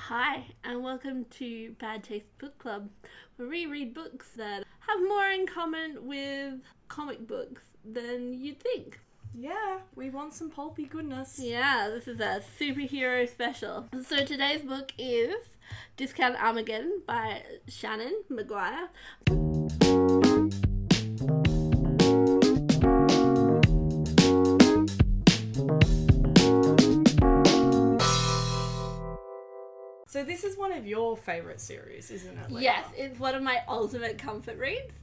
Hi, and welcome to Bad Taste Book Club, where we read books that have more in common with comic books than you'd think. Yeah, we want some pulpy goodness. Yeah, this is a superhero special. So today's book is Discount Armageddon by Shannon Maguire. So this is one of your favourite series, isn't it, Leila? Yes, it's one of my ultimate comfort reads.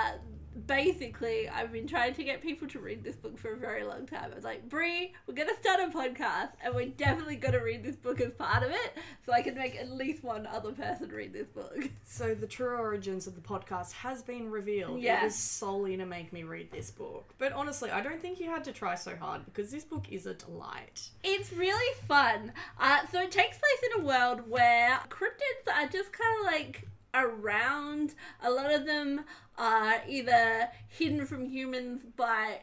Basically, I've been trying to get people to read this book for a very long time. I was like, Brie, we're going to start a podcast, and we're definitely going to read this book as part of it, so I can make at least one other person read this book. So the true origins of the podcast has been revealed. Yes. It was solely to make me read this book. But honestly, I don't think you had to try so hard, because this book is a delight. It's really fun. So it takes place in a world where cryptids are just kind of like around. A lot of them are either hidden from humans by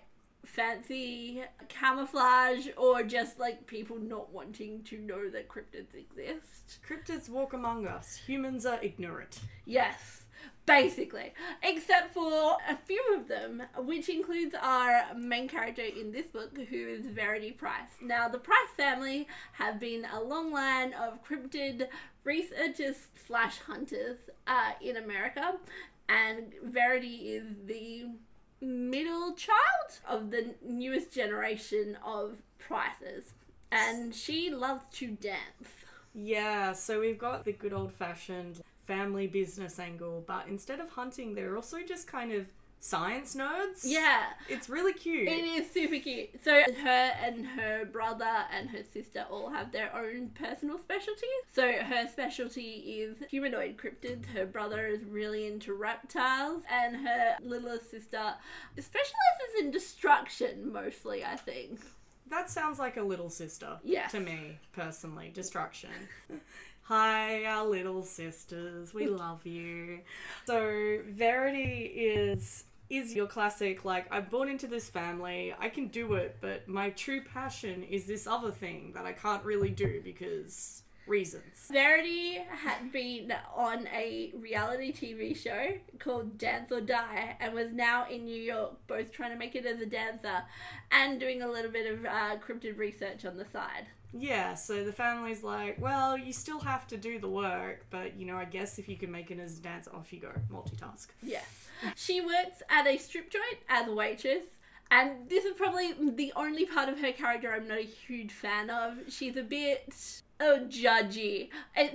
fancy camouflage or just like people not wanting to know that cryptids exist. Cryptids walk among us. Humans are ignorant. Yes, basically. Except for a few of them, which includes our main character in this book, who is Verity Price. Now, the Price family have been a long line of cryptid researchers / hunters in America, and Verity is the middle child of the newest generation of Prices, and she loves to dance. Yeah, so we've got the good old-fashioned family business angle, but instead of hunting, they're also just kind of science nerds. Yeah. It's really cute. It is super cute. So her and her brother and her sister all have their own personal specialties. So her specialty is humanoid cryptids. Her brother is really into reptiles. And her little sister specializes in destruction, mostly, I think. That sounds like a little sister. Yes. To me, personally. Destruction. Hi, our little sisters. We love you. So, Verity is your classic, like, I'm born into this family, I can do it, but my true passion is this other thing that I can't really do because reasons. Verity had been on a reality TV show called Dance or Die and was now in New York, both trying to make it as a dancer and doing a little bit of cryptid research on the side. Yeah, so the family's like, well, you still have to do the work, but, you know, I guess if you can make it as a dancer, off you go. Multitask. Yeah. She works at a strip joint as a waitress, and this is probably the only part of her character I'm not a huge fan of. She's a bit judgy.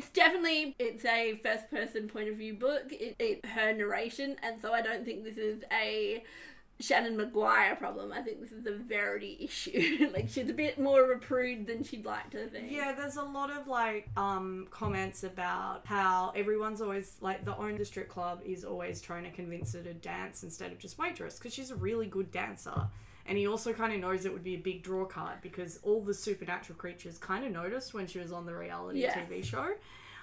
It's a first person point of view book. It's her narration, and so I don't think this is a Shannon Maguire problem. I think this is a Verity issue. Like, she's a bit more of a prude than she'd like to think. Yeah, there's a lot of, like, comments about how everyone's always, like, the owner of the strip club is always trying to convince her to dance instead of just waitress, because she's a really good dancer. And he also kind of knows it would be a big draw card, because all the supernatural creatures kind of noticed when she was on the reality TV show.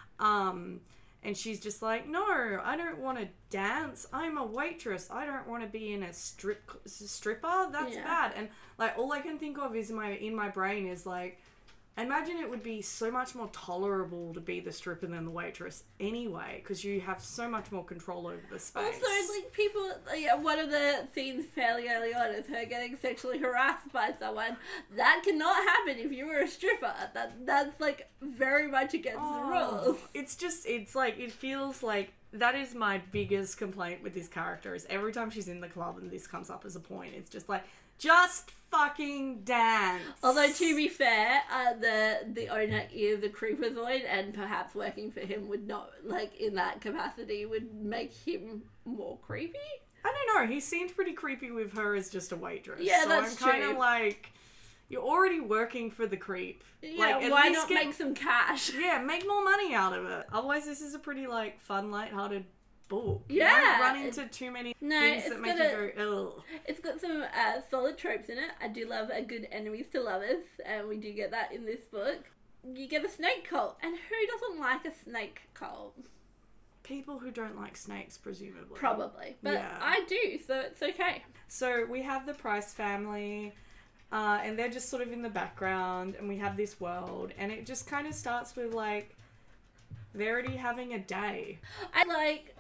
And she's just like, no, I don't want to dance. I'm a waitress. I don't want to be in a stripper. That's bad. And, like, all I can think of is in my brain is, like, imagine it would be so much more tolerable to be the stripper than the waitress anyway, because you have so much more control over the space. Also, like, people, one of the scenes fairly early on is her getting sexually harassed by someone. That cannot happen if you were a stripper. That's like, very much against the rules. It feels like that is my biggest complaint with this character, is every time she's in the club and this comes up as a point, it's just like, just fucking dance. Although, to be fair, the owner is a creepazoid, and perhaps working for him would not, like, in that capacity, would make him more creepy. I don't know, he seemed pretty creepy with her as just a waitress. Yeah, that's true. So I'm kind of like, you're already working for the creep. Yeah, like, why not make some cash? Yeah, make more money out of it. Otherwise, this is a pretty, like, fun, lighthearted book. Yeah. You don't run into too many things that make you go, ugh. It's got some solid tropes in it. I do love a good enemies to lovers, and we do get that in this book. You get a snake cult, and who doesn't like a snake cult? People who don't like snakes, presumably. Probably. But yeah. I do, so it's okay. So we have the Price family, and they're just sort of in the background, and we have this world, and it just kind of starts with, like, Verity having a day. I like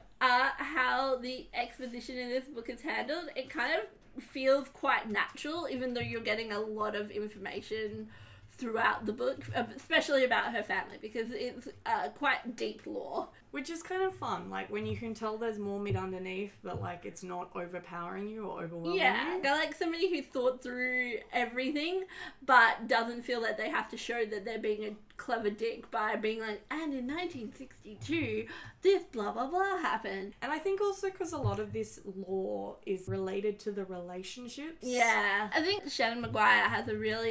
how the exposition in this book is handled. It kind of feels quite natural, even though you're getting a lot of information throughout the book, especially about her family, because it's quite deep lore. Which is kind of fun, like when you can tell there's more meat underneath, but like it's not overpowering you or overwhelming you. I like somebody who thought through everything, but doesn't feel that they have to show that they're being a clever dick by being like, and in 1962, this blah blah blah happened. And I think also because a lot of this lore is related to the relationships. Yeah. I think Shannon Maguire has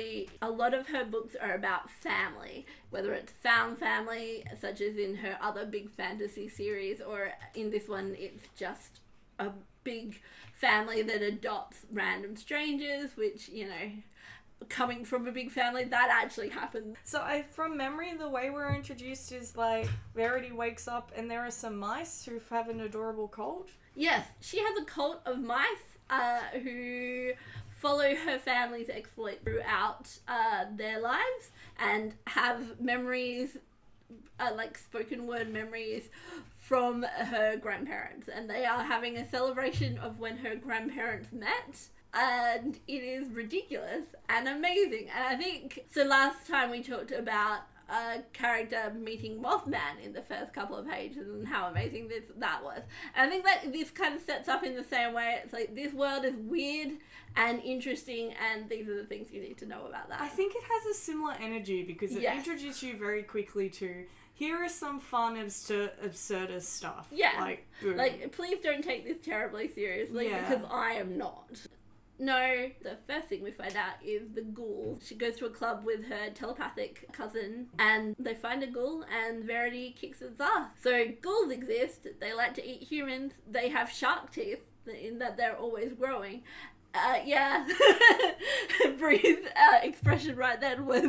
a lot of her books are about family, whether it's found family, such as in her other big fantasy series, or in this one, it's just a big family that adopts random strangers, which, you know, coming from a big family, that actually happens. So from memory, the way we're introduced is like Verity wakes up and there are some mice who have an adorable cult. Yes, she has a cult of mice who follow her family's exploit throughout their lives and have memories, like spoken word memories from her grandparents. And they are having a celebration of when her grandparents met. And it is ridiculous and amazing. And I think, so last time we talked about a character meeting Mothman in the first couple of pages and how amazing that was. And I think that this kind of sets up in the same way. It's like, this world is weird and interesting, and these are the things you need to know about that. I think it has a similar energy because it introduced you very quickly to, here is some fun, absurdist stuff. Yeah. Like, boom. Like, please don't take this terribly seriously because I am not. No, the first thing we find out is the ghoul. She goes to a club with her telepathic cousin and they find a ghoul and Verity kicks its ass. So ghouls exist, they like to eat humans, they have shark teeth in that they're always growing. Bree's expression right then was,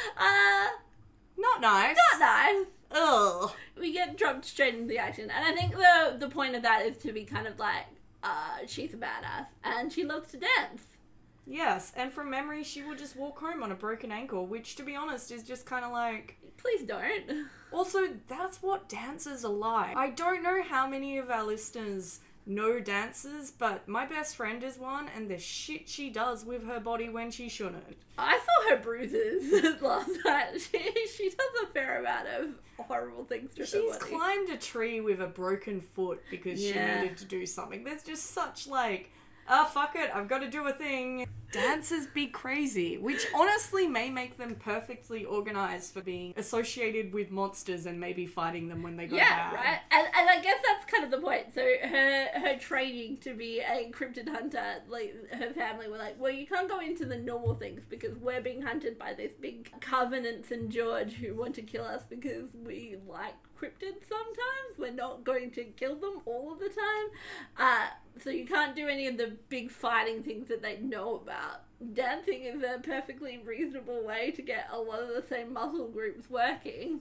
not nice. Not nice. Ugh. We get dropped straight into the action. And I think the point of that is to be kind of like, she's a badass and she loves to dance. Yes, and from memory she will just walk home on a broken ankle, which to be honest is just kind of like... Please don't. Also, that's what dancers are like. I don't know how many of our listeners know dancers, but my best friend is one, and the shit she does with her body when she shouldn't. I saw her bruises last night. She does a fair amount of horrible things to her body. She's climbed a tree with a broken foot because she needed to do something. There's just such like, fuck it, I've got to do a thing. Dancers be crazy, which honestly may make them perfectly organised for being associated with monsters and maybe fighting them when they go bad. Yeah, right? And I guess that's kind of the point. So her training to be a cryptid hunter, like her family were like, well, you can't go into the normal things because we're being hunted by this big Covenant St. George who want to kill us because we like cryptids sometimes. We're not going to kill them all of the time. So you can't do any of the big fighting things that they know about. Dancing is a perfectly reasonable way to get a lot of the same muscle groups working.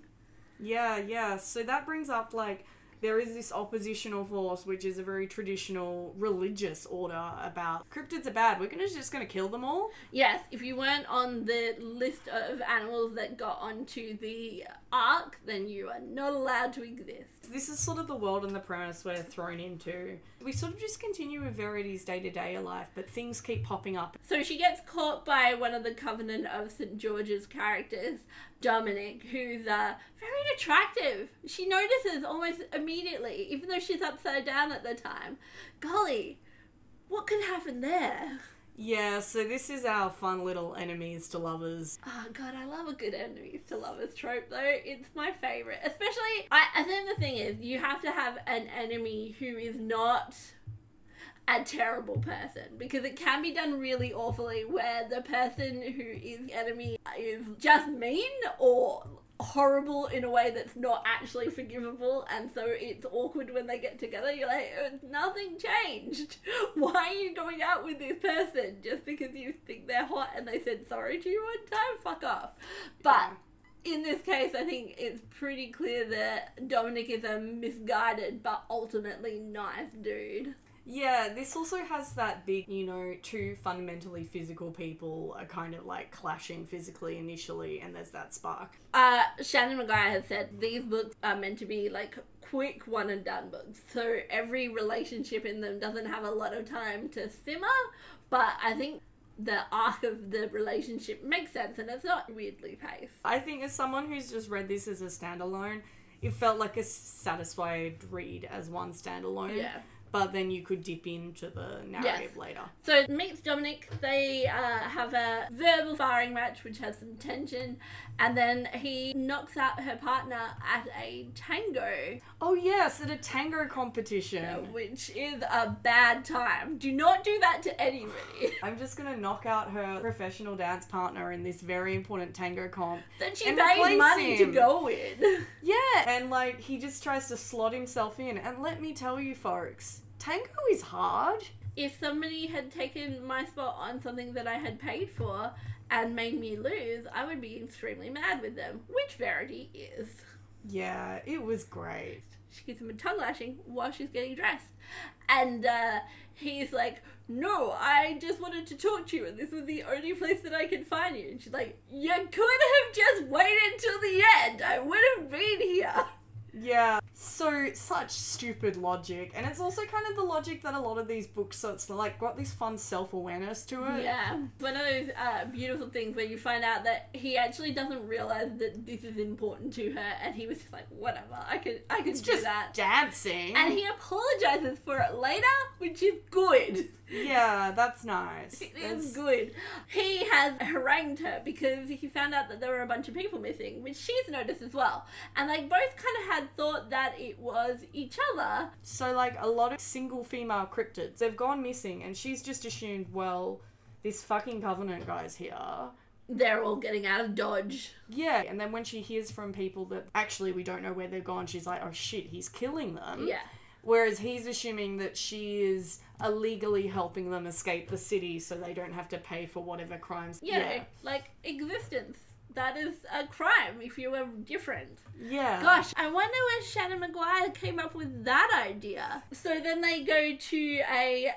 Yeah. So that brings up, like, there is this oppositional force, which is a very traditional religious order about cryptids are bad. We're just going to kill them all? Yes, if you weren't on the list of animals that got onto the Ark, then you are not allowed to exist. This is sort of the world and the premise we're thrown into. We sort of just continue with Verity's day-to-day life, but things keep popping up. So she gets caught by one of the Covenant of St. George's characters, Dominic, who's very attractive. She notices almost immediately, even though she's upside down at the time. Golly, what could happen there? Yeah, so this is our fun little enemies to lovers. Oh god, I love a good enemies to lovers trope though. It's my favourite. Especially, I think the thing is, you have to have an enemy who is not a terrible person, because it can be done really awfully where the person who is enemy is just mean or horrible in a way that's not actually forgivable, and so it's awkward when they get together. You're like, nothing changed. Why are you going out with this person just because you think they're hot and they said sorry to you one time? Fuck off. But in this case, I think it's pretty clear that Dominic is a misguided but ultimately nice dude. Yeah, this also has that big, two fundamentally physical people are kind of like clashing physically initially, and there's that spark. Shannon Maguire has said these books are meant to be like quick one and done books, so every relationship in them doesn't have a lot of time to simmer, but I think the arc of the relationship makes sense and it's not weirdly paced. I think as someone who's just read this as a standalone, it felt like a satisfied read as one standalone. Yeah. But then you could dip into the narrative later. So meets Dominic, they have a verbal sparring match which has some tension, and then he knocks out her partner at a tango. Oh yes, at a tango competition. Which is a bad time. Do not do that to anybody. I'm just going to knock out her professional dance partner in this very important tango comp. That she paid money to go in. Yeah, and like he just tries to slot himself in. And let me tell you folks, tango is hard. If somebody had taken my spot on something that I had paid for and made me lose, I would be extremely mad with them, which Verity is. Yeah, it was great. She gives him a tongue lashing while she's getting dressed. And he's like, no, I just wanted to talk to you and this was the only place that I could find you. And she's like, you could have just waited till the end. I would have been here. Yeah, so such stupid logic, and it's also kind of the logic that a lot of these books, so it's like got this fun self-awareness to it. Yeah, one of those beautiful things where you find out that he actually doesn't realize that this is important to her, and he was just like, whatever, I could it's do just that. Dancing, and he apologizes for it later, which is good. Yeah, that's nice. It is good. He has harangued her because he found out that there were a bunch of people missing, which she's noticed as well. And they both kind of had thought that it was each other. So, like, a lot of single female cryptids, they've gone missing, and she's just assumed, well, this fucking Covenant guy's here. They're all getting out of Dodge. Yeah, and then when she hears from people that actually we don't know where they've gone, she's like, oh shit, he's killing them. Yeah. Whereas he's assuming that she is illegally helping them escape the city so they don't have to pay for whatever crimes. Yeah, like existence. That is a crime if you were different. Yeah. Gosh, I wonder where Shannon Maguire came up with that idea. So then they go to a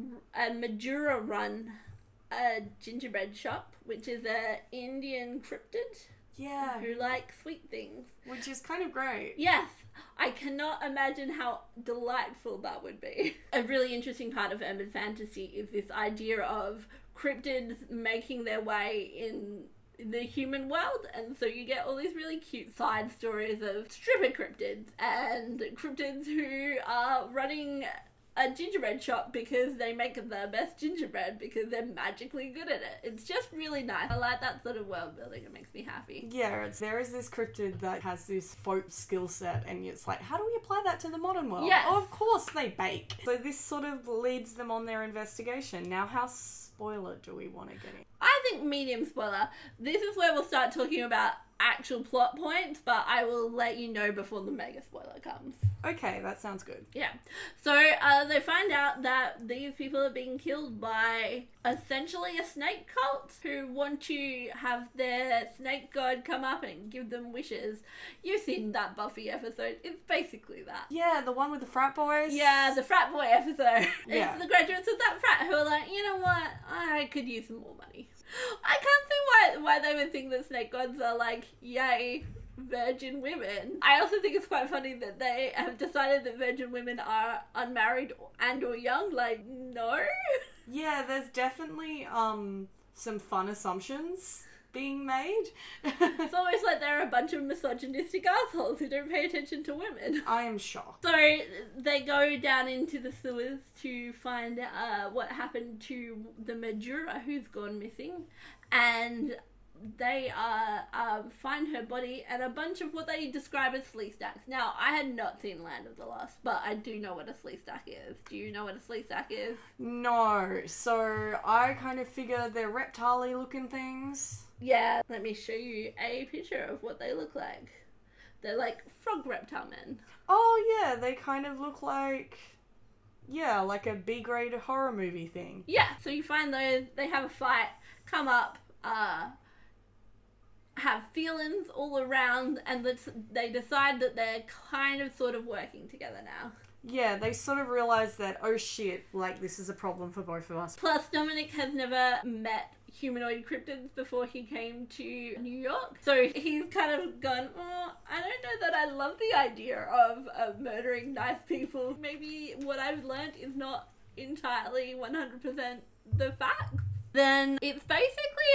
Majura run, a gingerbread shop, which is a Indian cryptid. Yeah. Who like sweet things. Which is kind of great. Yes. I cannot imagine how delightful that would be. A really interesting part of urban fantasy is this idea of cryptids making their way in the human world, and so you get all these really cute side stories of stripper cryptids and cryptids who are running a gingerbread shop because they make the best gingerbread because they're magically good at it. It's just really nice. I like that sort of world building. It makes me happy. Yeah, there is this cryptid that has this folk skill set, and it's like, how do we apply that to the modern world? Yes. Oh, of course they bake. So this sort of leads them on their investigation. Now, how spoiler do we want to get in? I think medium spoiler. This is where we'll start talking about actual plot points, but I will let you know before the mega spoiler comes. Okay, that sounds good. Yeah. So they find out that these people are being killed by essentially a snake cult who want to have their snake god come up and give them wishes. You've seen that Buffy episode. It's basically that. Yeah, the one with the frat boys? Yeah, the frat boy episode. Yeah. It's the graduates of that frat who are like, you know what? I could use some more money. I can't see why they would think that snake gods are like, yay, virgin women. I also think it's quite funny that they have decided that virgin women are unmarried and or young. Like, no. Yeah, there's definitely some fun assumptions being made. It's almost like they're a bunch of misogynistic assholes who don't pay attention to women. I am shocked. So they go down into the sewers to find what happened to the Majura who's gone missing, and they find her body and a bunch of what they describe as flea stacks. Now, I had not seen Land of the Lost, but I do know what a flea stack is. Do you know what a flea stack is? No, so I kind of figure they're reptile-y looking things. Yeah, let me show you a picture of what they look like. They're like frog reptile men. Oh yeah, they kind of look like, yeah, like a B-grade horror movie thing. Yeah, so you find those, they have a fight, come up, have feelings all around, and they decide that they're kind of sort of working together now. Yeah, they sort of realize that, oh shit, like, this is a problem for both of us. Plus, Dominic has never met humanoid cryptids before he came to New York. So he's kind of gone, oh, I don't know that I love the idea of murdering nice people. Maybe what I've learned is not entirely 100% the facts. Then it's basically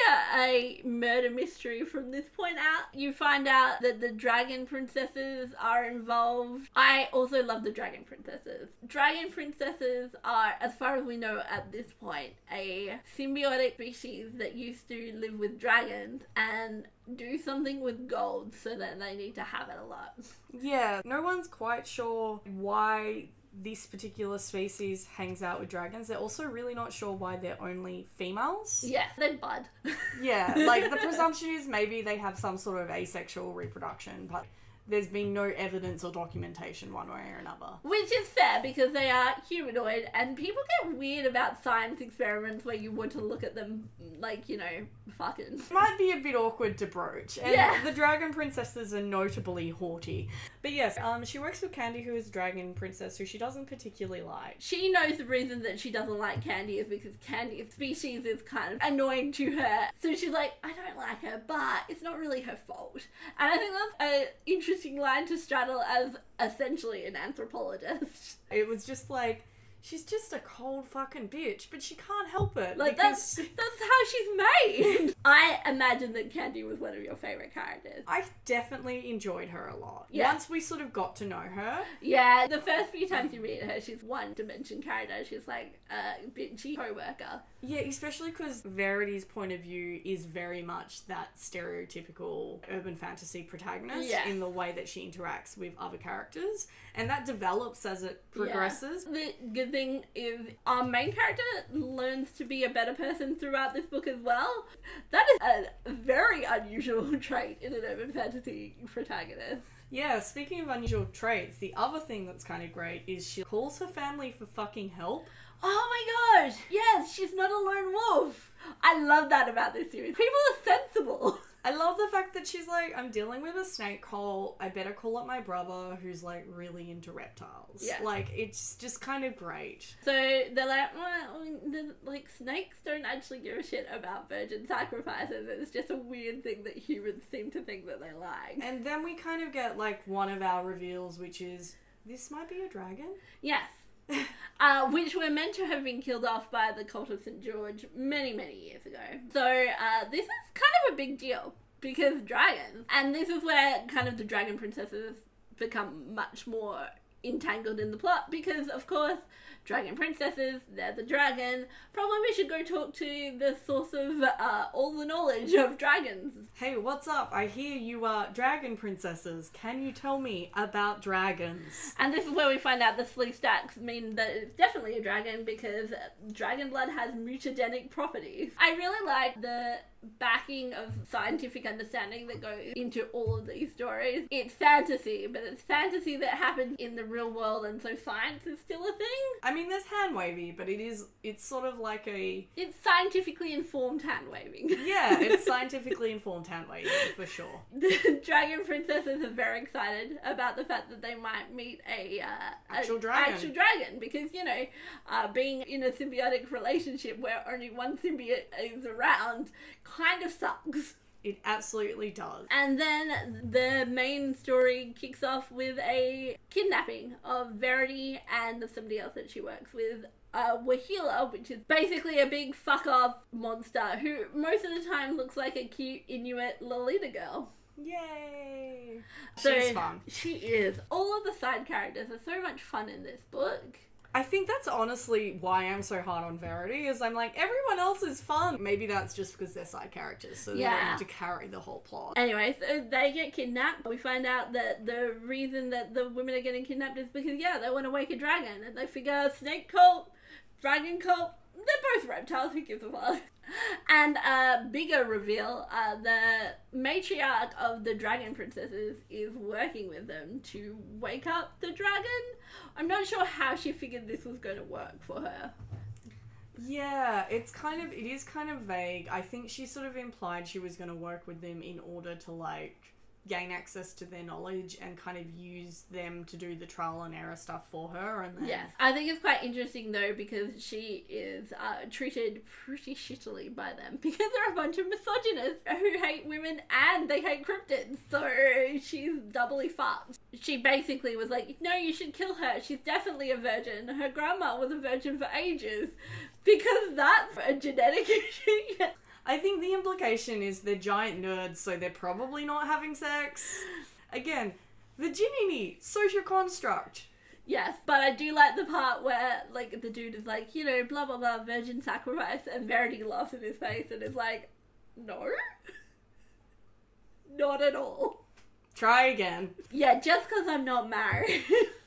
a murder mystery from this point out. You find out that the dragon princesses are involved. I also love the dragon princesses. Dragon princesses are, as far as we know at this point, a symbiotic species that used to live with dragons and do something with gold so that they need to have it a lot. Yeah, no one's quite sure why this particular species hangs out with dragons. They're also really not sure why they're only females. Yeah, they're bud. Yeah, like the presumption is maybe they have some sort of asexual reproduction, but there's been no evidence or documentation one way or another. Which is fair because they are humanoid and people get weird about science experiments where you want to look at them like, you know, fucking. Might be a bit awkward to broach. And yeah. The dragon princesses are notably haughty. But yes, she works with Candy, who is a dragon princess who she doesn't particularly like. She knows the reason that she doesn't like Candy is because Candy's species is kind of annoying to her. So she's like, I don't like her, but it's not really her fault. And I think that's an interesting line to straddle as essentially an anthropologist. It was just like, she's just a cold fucking bitch, but she can't help it. Like, that's how she's made. I imagine that Candy was one of your favourite characters. I definitely enjoyed her a lot. Yeah. Once we sort of got to know her. Yeah, the first few times you meet her, she's one-dimension character. She's like a bitchy co-worker. Yeah, especially because Verity's point of view is very much that stereotypical urban fantasy protagonist in the way that she interacts with other characters. And that develops as it progresses. Yeah. The good thing is our main character learns to be a better person throughout this book as well. That is a very unusual trait in an urban fantasy protagonist. Yeah, speaking of unusual traits, the other thing that's kind of great is she calls her family for fucking help. Oh my god! Yes, she's not a lone wolf. I love that about this series. People are sensible. I love the fact that she's like, I'm dealing with a snake hole. I better call up my brother who's like really into reptiles. Yeah. Like, it's just kind of great. So they're like, well, like snakes don't actually give a shit about virgin sacrifices. It's just a weird thing that humans seem to think that they like. And then we kind of get like one of our reveals, which is, this might be a dragon? Yes. Which were meant to have been killed off by the Cult of St. George many, many years ago. So this is kind of a big deal because dragons. And this is where kind of the dragon princesses become much more entangled in the plot because, of course, dragon princesses, they're the dragon. Probably we should go talk to the source of all the knowledge of dragons. Hey, what's up? I hear you are dragon princesses. Can you tell me about dragons? And this is where we find out the sleeve stacks mean that it's definitely a dragon because dragon blood has mutagenic properties. I really like the backing of scientific understanding that goes into all of these stories. It's fantasy, but it's fantasy that happens in the real world, and so science is still a thing. I mean, there's hand wavy, but it's sort of like it's scientifically informed hand waving. Yeah, it's scientifically informed hand waving, for sure. The dragon princesses are very excited about the fact that they might meet actual dragon, because, you know, being in a symbiotic relationship where only one symbiote is around kind of sucks. It absolutely does. And then the main story kicks off with a kidnapping of Verity and somebody else that she works with, Wahila, which is basically a big fuck-off monster who most of the time looks like a cute Inuit Lolita girl. Yay! So, she's fun. She is. All of the side characters are so much fun in this book. I think that's honestly why I'm so hard on Verity, is I'm like, everyone else is fun. Maybe that's just because they're side characters, so they don't have to carry the whole plot. Anyway, so they get kidnapped. We find out that the reason that the women are getting kidnapped is because, they want to wake a dragon. And they figure snake cult, dragon cult, they're both reptiles, who gives a fuck? And a bigger reveal, the matriarch of the dragon princesses is working with them to wake up the dragon. I'm not sure how she figured this was going to work for her. Yeah, it is kind of vague. I think she sort of implied she was going to work with them in order to, like, gain access to their knowledge and kind of use them to do the trial and error stuff for her. And then... Yes. I think it's quite interesting, though, because she is treated pretty shittily by them because they're a bunch of misogynists who hate women and they hate cryptids. So she's doubly fucked. She basically was like, no, you should kill her. She's definitely a virgin. Her grandma was a virgin for ages because that's a genetic issue. I think the implication is they're giant nerds, so they're probably not having sex. Again, virginity, social construct. Yes, but I do like the part where, like, the dude is like, you know, blah, blah, blah, virgin sacrifice, and Verity laughs in his face and is like, no. Not at all. Try again. Yeah, just because I'm not married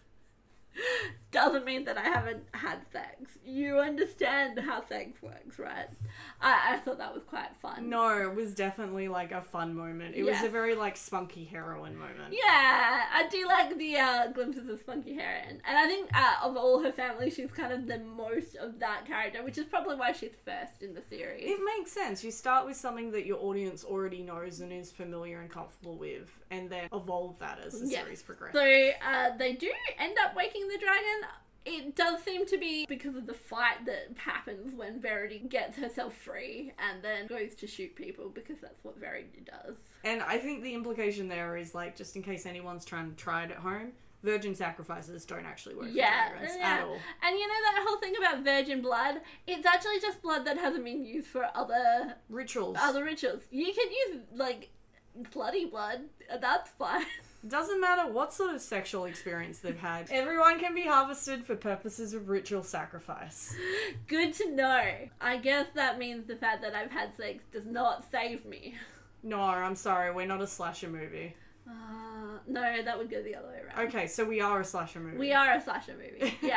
doesn't mean that I haven't had sex. You understand how sex works, right? I thought that was quite fun. No, it was definitely like a fun moment. It was a very like spunky heroine moment. Yeah, I do like the glimpses of spunky heroine. And I think of all her family, she's kind of the most of that character, which is probably why she's first in the series. It makes sense. You start with something that your audience already knows and is familiar and comfortable with, and then evolve that as the series progresses. So they do end up waking the dragon. It does seem to be because of the fight that happens when Verity gets herself free and then goes to shoot people, because that's what Verity does. And I think the implication there is, like, just in case anyone's trying to try it at home, virgin sacrifices don't actually work for dragons at all. And you know that whole thing about virgin blood? It's actually just blood that hasn't been used for other rituals. You can use, like, bloody blood. That's fine. Doesn't matter what sort of sexual experience they've had. Everyone can be harvested for purposes of ritual sacrifice. Good to know. I guess that means the fact that I've had sex does not save me. No, I'm sorry. We're not a slasher movie. No, that would go the other way around. Okay, so we are a slasher movie. We are a slasher movie, yeah.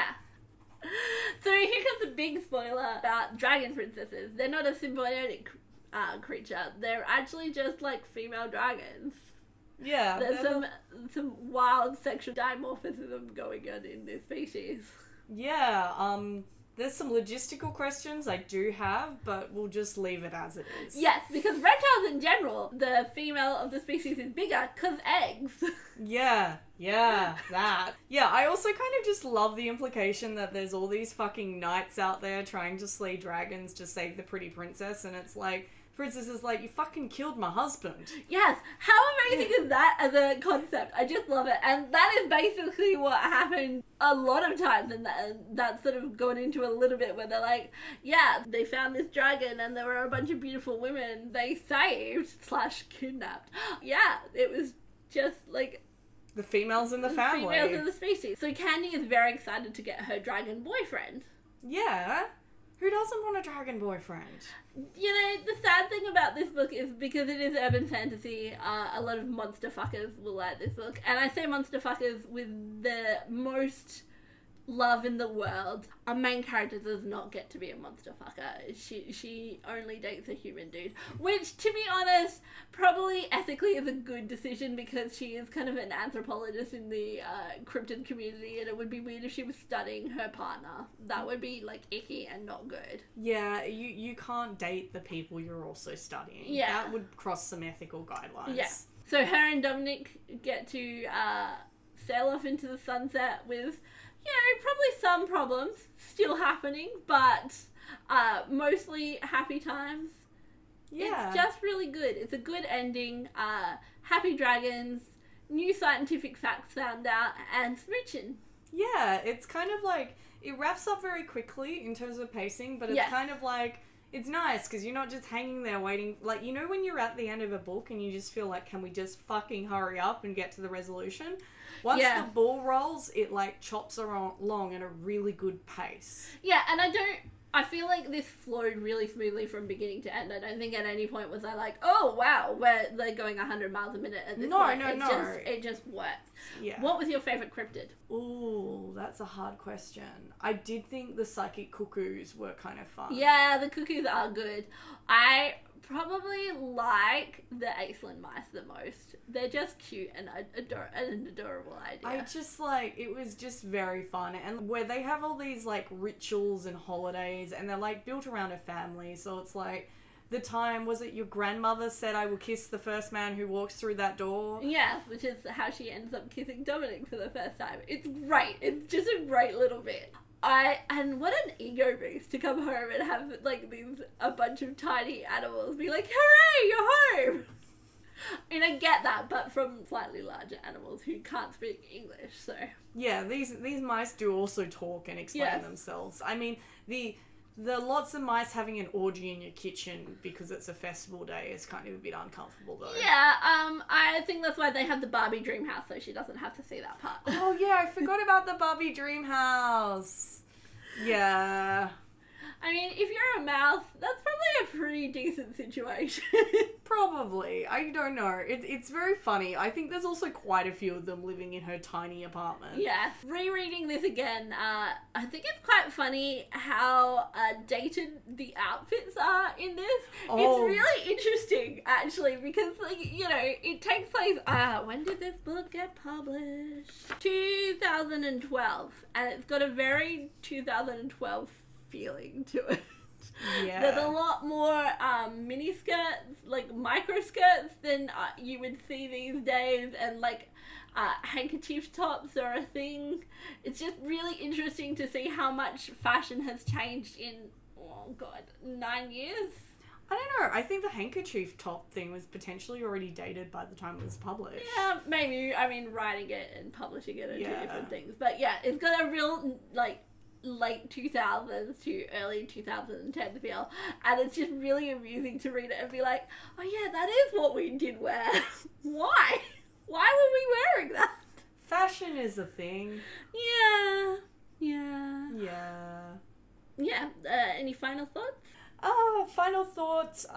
So here comes a big spoiler about dragon princesses. They're not a symbiotic creature. They're actually just, like, female dragons. Yeah. There's some wild sexual dimorphism going on in this species. Yeah, there's some logistical questions I do have, but we'll just leave it as it is. Yes, because reptiles in general, the female of the species is bigger because eggs. Yeah, that. Yeah, I also kind of just love the implication that there's all these fucking knights out there trying to slay dragons to save the pretty princess, and it's like, Princess is like, you fucking killed my husband. Yes, how amazing is that as a concept? I just love it. And that is basically what happened a lot of times, and that's sort of gone into a little bit where they're like, yeah, they found this dragon and there were a bunch of beautiful women they saved / kidnapped. Yeah, it was just like... the females in the family. Females in the species. So Candy is very excited to get her dragon boyfriend. Yeah. Who doesn't want a dragon boyfriend? You know, the sad thing about this book is because it is urban fantasy, a lot of monster fuckers will like this book. And I say monster fuckers with the most love in the world. Our main character does not get to be a monster fucker. She only dates a human dude. Which, to be honest, probably ethically is a good decision because she is kind of an anthropologist in the cryptid community, and it would be weird if she was studying her partner. That would be, like, icky and not good. Yeah, you can't date the people you're also studying. Yeah. That would cross some ethical guidelines. Yeah. So her and Dominic get to sail off into the sunset with... you know, probably some problems still happening, but mostly happy times. Yeah. It's just really good. It's a good ending. Happy dragons, new scientific facts found out, and smooching. Yeah, it's kind of like, it wraps up very quickly in terms of pacing, but it's kind of like, it's nice because you're not just hanging there waiting. Like, you know when you're at the end of a book and you just feel like, can we just fucking hurry up and get to the resolution? Once the ball rolls, it, like, chops along at a really good pace. Yeah, and I feel like this flowed really smoothly from beginning to end. I don't think at any point was I like, oh, wow, they're going 100 miles a minute at this point. No. It just works. Yeah. What was your favourite cryptid? Ooh, that's a hard question. I did think the psychic cuckoos were kind of fun. Yeah, the cuckoos are good. I probably like the Aislinn mice the most. They're just cute and an adorable idea. I just like, it was just very fun, and where they have all these like rituals and holidays and they're like built around a family, so it's like the time, was it your grandmother said, "I will kiss the first man who walks through that door"? Yeah, which is how she ends up kissing Dominic for the first time. It's great. It's just a great little bit. And what an ego boost to come home and have like a bunch of tiny animals be like, "Hooray, you're home!" And I get that, but from slightly larger animals who can't speak English, so... Yeah, these mice do also talk and explain themselves. I mean, the lots of mice having an orgy in your kitchen because it's a festival day is kind of a bit uncomfortable, though. Yeah, I think that's why they have the Barbie dream house, so she doesn't have to see that part. Oh, yeah, I forgot about the Barbie dream house. Yeah. I mean, if you're a mouse, that's probably a pretty decent situation. Probably. I don't know. It's very funny. I think there's also quite a few of them living in her tiny apartment. Yeah. Rereading this again, I think it's quite funny how dated the outfits are in this. Oh. It's really interesting, actually, because, like, you know, it takes place... when did this book get published? 2012. And it's got a very 2012 feeling to it. Yeah. There's a lot more mini skirts, like micro skirts, than you would see these days, and like handkerchief tops are a thing. It's just really interesting to see how much fashion has changed in, 9 years. I don't know. I think the handkerchief top thing was potentially already dated by the time it was published. Yeah, maybe. I mean, writing it and publishing it are two Yeah. different things. But yeah, it's got a real, like, late 2000s to early 2010 feel, and it's just really amusing to read it and be like, oh yeah, that is what we did wear. Why were we wearing that? Fashion is a thing. Yeah. Any final thoughts? Final thoughts.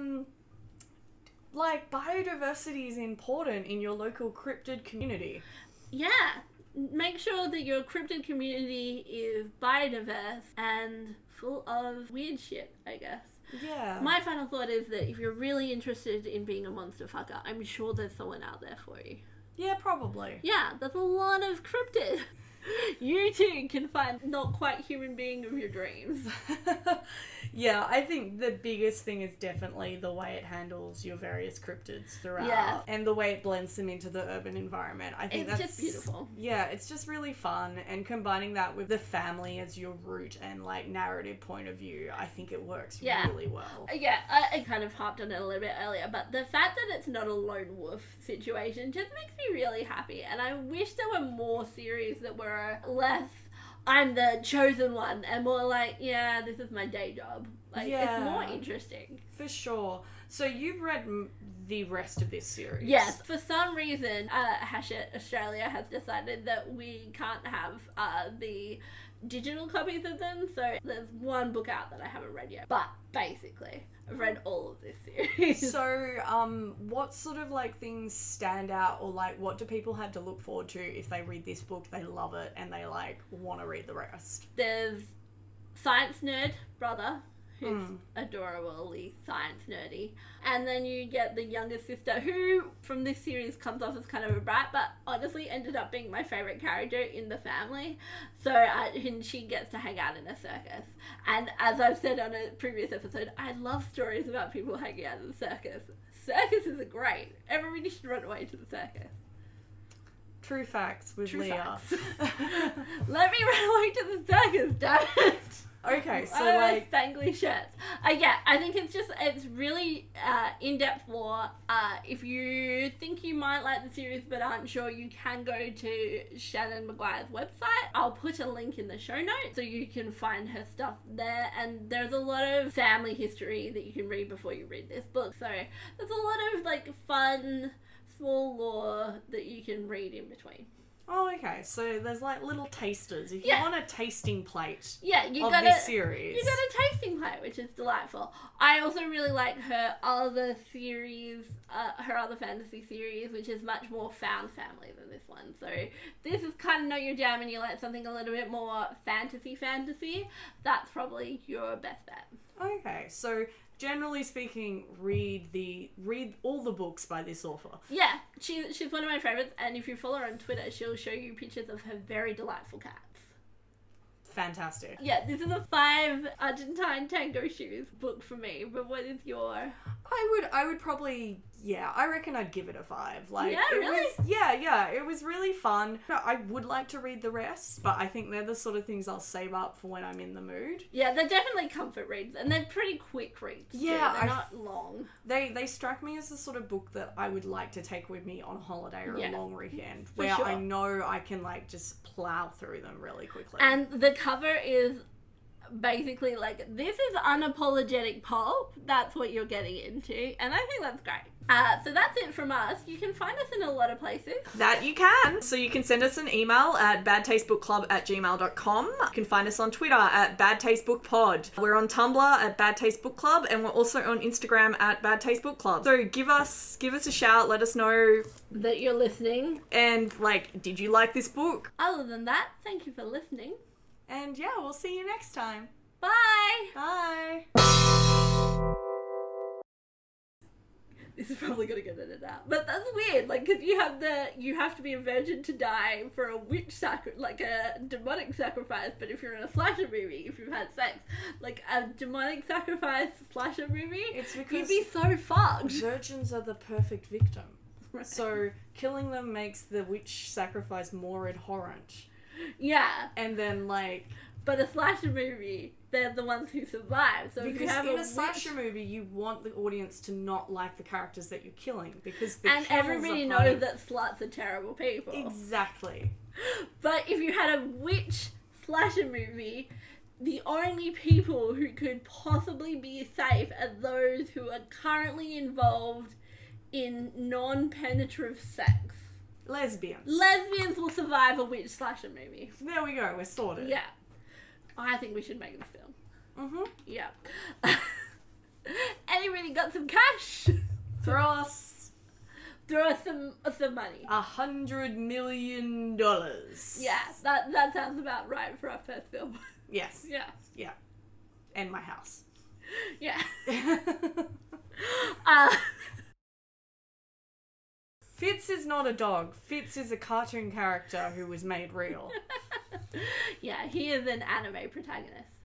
Like, biodiversity is important in your local cryptid community. Yeah, make sure that your cryptid community is biodiverse and full of weird shit, I guess. Yeah. My final thought is that if you're really interested in being a monster fucker, I'm sure there's someone out there for you. Yeah, probably. Yeah, there's a lot of cryptid. You too can find not quite human being of your dreams. Yeah, I think the biggest thing is definitely the way it handles your various cryptids throughout. Yeah. And the way it blends them into the urban environment. I think It's that's just beautiful. Yeah, it's just really fun, and combining that with the family as your root and like narrative point of view, I think it works really well. Yeah, I kind of harped on it a little bit earlier, but the fact that it's not a lone wolf situation just makes me really happy, and I wish there were more series that were less I'm the chosen one and more like, yeah, this is my day job. Like, it's more interesting. For sure. So you've read the rest of this series? Yes. For some reason, Hachette Australia has decided that we can't have the digital copies of them, so there's one book out that I haven't read yet. But basically, I've read all of this series. So, what sort of like things stand out, or like what do people have to look forward to if they read this book, they love it, and they like want to read the rest? There's Science Nerd Brother, who's adorably science nerdy. And then you get the younger sister, who from this series comes off as kind of a brat, but honestly ended up being my favourite character in the family. So and she gets to hang out in a circus. And as I've said on a previous episode, I love stories about people hanging out in the circus. Circuses are great. Everybody should run away to the circus. True facts with True Leah. facts. Let me run away to the circus, damn it. Okay, so like spangly shirts. Yeah, I think it's really in-depth lore. If you think you might like the series but aren't sure, you can go to Shannon Maguire's website. I'll put a link in the show notes so you can find her stuff there. And there's a lot of family history that you can read before you read this book. So there's a lot of like fun, small lore that you can read in between. Oh, okay. So there's like little tasters. If you Yeah. want a tasting plate of this series. You got a tasting plate, which is delightful. I also really like her other series, her other fantasy series, which is much more found family than this one. So this is kind of not your jam and you like something a little bit more fantasy. That's probably your best bet. Okay, so generally speaking, read all the books by this author. Yeah, she's one of my favorites, and if you follow her on Twitter, she'll show you pictures of her very delightful cats. fantastic. Yeah, this is a 5 Argentine tango shoes book for me, but what is your... I would probably, I reckon I'd give it a 5. Like, Yeah, it really? was, it was really fun. I would like to read the rest, but I think they're the sort of things I'll save up for when I'm in the mood. Yeah, they're definitely comfort reads, and they're pretty quick reads. Yeah, they're not long. They strike me as the sort of book that I would like to take with me on a holiday or a long weekend, For where sure. I know I can, like, just plow through them really quickly. And the cover is basically like, this is unapologetic pulp. That's what you're getting into, and I think that's great. So that's it from us. You can find us in a lot of places. That you can. So you can send us an email at badtastebookclub@gmail.com. You can find us on Twitter at badtastebookpod. We're on Tumblr at badtastebookclub, and we're also on Instagram at badtastebookclub. So give us a shout, let us know That you're listening. and, like, did you like this book? Other than that, thank you for listening. And yeah, we'll see you next time. Bye! Bye. This is probably gonna get edited out, but that's weird. Like, because you have to be a virgin to die for a witch like a demonic sacrifice. But if you're in a slasher movie, if you've had sex, like a demonic sacrifice slasher movie, It's because you'd be so fucked. virgins are the perfect victim. Right. So killing them makes the witch sacrifice more abhorrent. Yeah, And then, like, but a slasher movie, they're the ones who survive. So if you because have in a a slasher movie, you want the audience to not like the characters that you're killing because the and kills everybody are knows part of- that sluts are terrible people. Exactly. But if you had a witch slasher movie, the only people who could possibly be safe are those who are currently involved in non-penetrative sex. Lesbians. Lesbians will survive a witch slasher movie. There we go. We're sorted. Yeah. I think we should make the film. Mm-hmm. Yeah. Anybody got some cash? Throw us Throw us some money. $100 million. Yeah, that sounds about right for our first film. Yes. Yeah. Yeah. And my house. Yeah. Fitz is not a dog. Fitz is a cartoon character who was made real. Yeah, he is an anime protagonist.